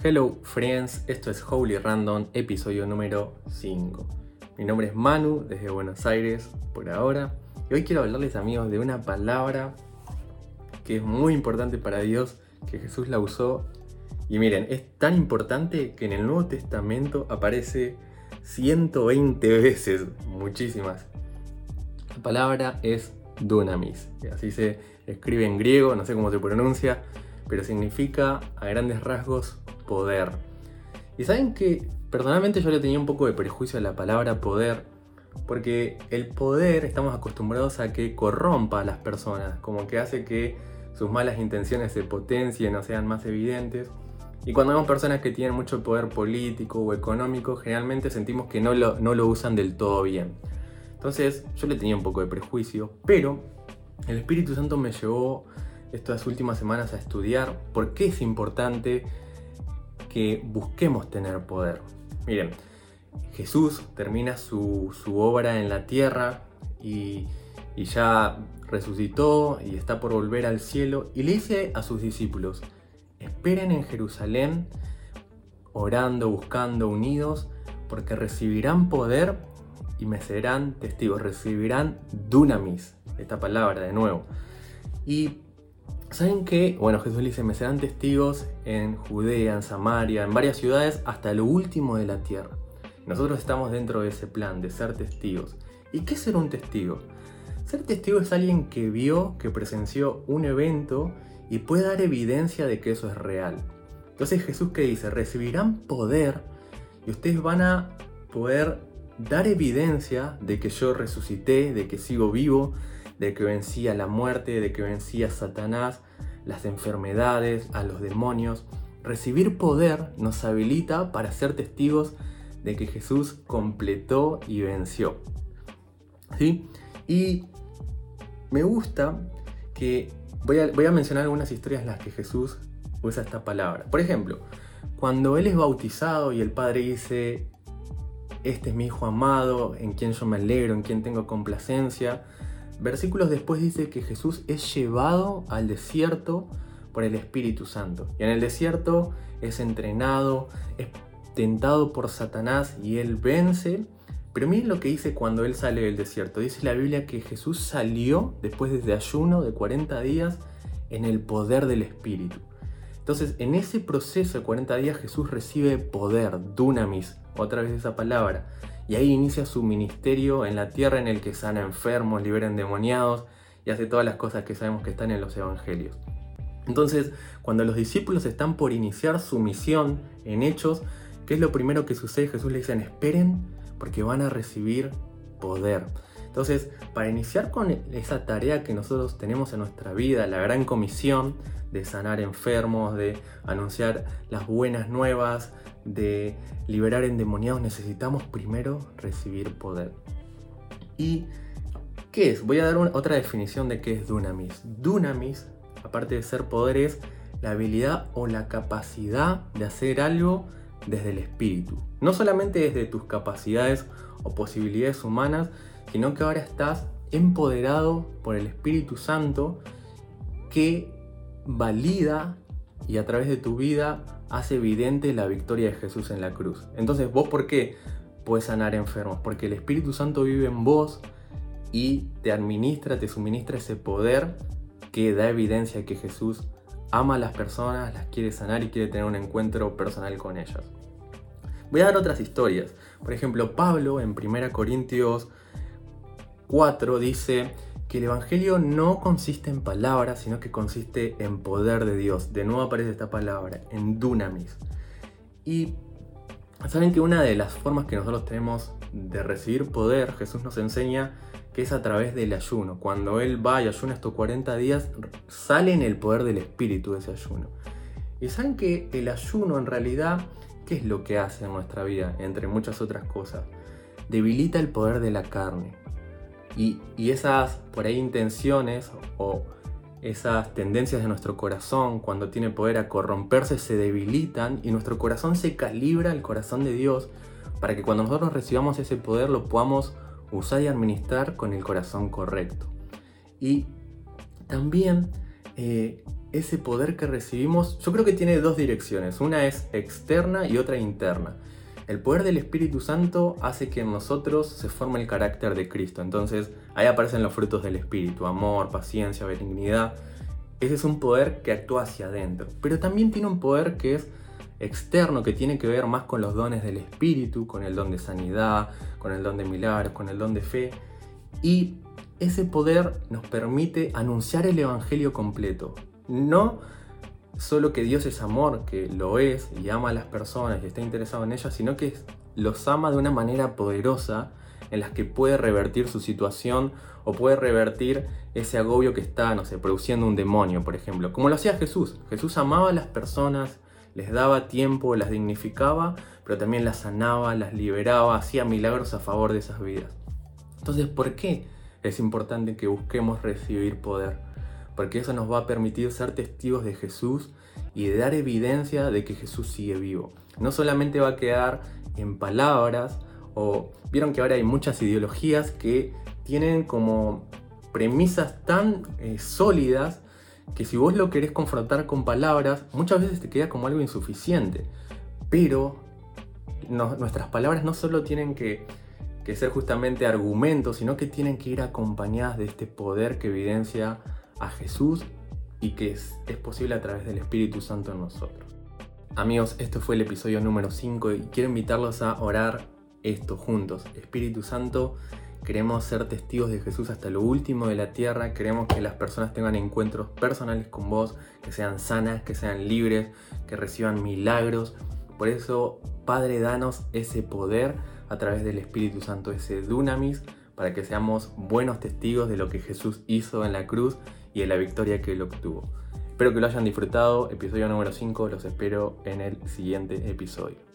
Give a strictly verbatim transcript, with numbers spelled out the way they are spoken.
Hello friends, esto es Holy Random, episodio número cinco. Mi nombre es Manu, desde Buenos Aires, por ahora. Y hoy quiero hablarles, amigos, de una palabra que es muy importante para Dios, que Jesús la usó. Y miren, es tan importante que en el Nuevo Testamento aparece ciento veinte veces, muchísimas. La palabra es dunamis, así se escribe en griego, no sé cómo se pronuncia, pero significa a grandes rasgos poder. Y saben que personalmente yo le tenía un poco de prejuicio a la palabra poder, porque el poder estamos acostumbrados a que corrompa a las personas, como que hace que sus malas intenciones se potencien o sean más evidentes. Y cuando vemos personas que tienen mucho poder político o económico, generalmente sentimos que no lo, no lo usan del todo bien. Entonces yo le tenía un poco de prejuicio, pero el Espíritu Santo me llevó estas últimas semanas a estudiar por qué es importante que busquemos tener poder. Miren, Jesús termina su, su obra en la tierra y, y ya resucitó y está por volver al cielo, y le dice a sus discípulos: esperen en Jerusalén, orando, buscando, unidos, porque recibirán poder y me serán testigos. Recibirán dunamis, esta palabra de nuevo. Y ¿saben qué? Bueno, Jesús le dice: me serán testigos en Judea, en Samaria, en varias ciudades, hasta lo último de la tierra. Nosotros estamos dentro de ese plan de ser testigos. ¿Y qué es ser un testigo? Ser testigo es alguien que vio, que presenció un evento y puede dar evidencia de que eso es real. Entonces Jesús, ¿qué dice? Recibirán poder y ustedes van a poder dar evidencia de que yo resucité, de que sigo vivo, de que vencí a la muerte, de que vencí a Satanás, las enfermedades, a los demonios. Recibir poder nos habilita para ser testigos de que Jesús completó y venció. ¿Sí? Y me gusta que voy a, voy a mencionar algunas historias en las que Jesús usa esta palabra. Por ejemplo, cuando Él es bautizado y el Padre dice: este es mi Hijo amado, en quien yo me alegro, en quien tengo complacencia. Versículos después dice que Jesús es llevado al desierto por el Espíritu Santo. Y en el desierto es entrenado, es tentado por Satanás y Él vence. Pero miren lo que dice cuando Él sale del desierto. Dice la Biblia que Jesús salió después de ayuno de cuarenta días en el poder del Espíritu. Entonces, en ese proceso de cuarenta días Jesús recibe poder, dunamis, otra vez esa palabra. Y ahí inicia su ministerio en la tierra, en el que sana enfermos, libera endemoniados y hace todas las cosas que sabemos que están en los evangelios. Entonces, cuando los discípulos están por iniciar su misión en Hechos, ¿qué es lo primero que sucede? Jesús le dice: esperen, porque van a recibir poder. Entonces, para iniciar con esa tarea que nosotros tenemos en nuestra vida, la gran comisión de sanar enfermos, de anunciar las buenas nuevas, de liberar endemoniados, necesitamos primero recibir poder. ¿Y qué es? Voy a dar una, otra definición de qué es dunamis. Dunamis, aparte de ser poder, es la habilidad o la capacidad de hacer algo desde el espíritu. No solamente desde tus capacidades o posibilidades humanas, sino que ahora estás empoderado por el Espíritu Santo, que valida y a través de tu vida hace evidente la victoria de Jesús en la cruz. Entonces, ¿vos por qué puedes sanar enfermos? Porque el Espíritu Santo vive en vos y te administra, te suministra ese poder que da evidencia de que Jesús ama a las personas, las quiere sanar y quiere tener un encuentro personal con ellas. Voy a dar otras historias. Por ejemplo, Pablo en primera Corintios cuatro dice que el evangelio no consiste en palabras, sino que consiste en poder de Dios. De nuevo aparece esta palabra, en dunamis. Y saben que una de las formas que nosotros tenemos de recibir poder, Jesús nos enseña que es a través del ayuno. Cuando Él va y ayuna estos cuarenta días, sale en el poder del Espíritu de ese ayuno. Y saben que el ayuno en realidad, ¿qué es lo que hace en nuestra vida? Entre muchas otras cosas, debilita el poder de la carne. Y, y esas por ahí intenciones o esas tendencias de nuestro corazón, cuando tiene poder a corromperse, se debilitan y nuestro corazón se calibra al corazón de Dios para que cuando nosotros recibamos ese poder lo podamos usar y administrar con el corazón correcto. Y también eh, ese poder que recibimos, yo creo que tiene dos direcciones. Una es externa y otra interna. El poder del Espíritu Santo hace que en nosotros se forme el carácter de Cristo. Entonces ahí aparecen los frutos del Espíritu: amor, paciencia, benignidad. Ese es un poder que actúa hacia adentro. Pero también tiene un poder que es externo, que tiene que ver más con los dones del Espíritu, con el don de sanidad, con el don de milagros, con el don de fe. Y ese poder nos permite anunciar el Evangelio completo. No solo que Dios es amor, que lo es y ama a las personas y está interesado en ellas, sino que los ama de una manera poderosa en las que puede revertir su situación o puede revertir ese agobio que está, no sé, produciendo un demonio, por ejemplo. Como lo hacía Jesús. Jesús amaba a las personas, les daba tiempo, las dignificaba, pero también las sanaba, las liberaba, hacía milagros a favor de esas vidas. Entonces, ¿por qué es importante que busquemos recibir poder? Porque eso nos va a permitir ser testigos de Jesús y de dar evidencia de que Jesús sigue vivo. No solamente va a quedar en palabras, o vieron que ahora hay muchas ideologías que tienen como premisas tan eh, sólidas que si vos lo querés confrontar con palabras, muchas veces te queda como algo insuficiente. Pero no, nuestras palabras no solo tienen que, que ser justamente argumentos, sino que tienen que ir acompañadas de este poder que evidencia a Jesús y que es, es posible a través del Espíritu Santo en nosotros. Amigos, esto fue el episodio número cinco y quiero invitarlos a orar esto juntos. Espíritu Santo, queremos ser testigos de Jesús hasta lo último de la tierra. Queremos que las personas tengan encuentros personales con vos, que sean sanas, que sean libres, que reciban milagros. Por eso, Padre, danos ese poder a través del Espíritu Santo, ese dunamis, para que seamos buenos testigos de lo que Jesús hizo en la cruz y de la victoria que él obtuvo. Espero que lo hayan disfrutado. Episodio número cinco, los espero en el siguiente episodio.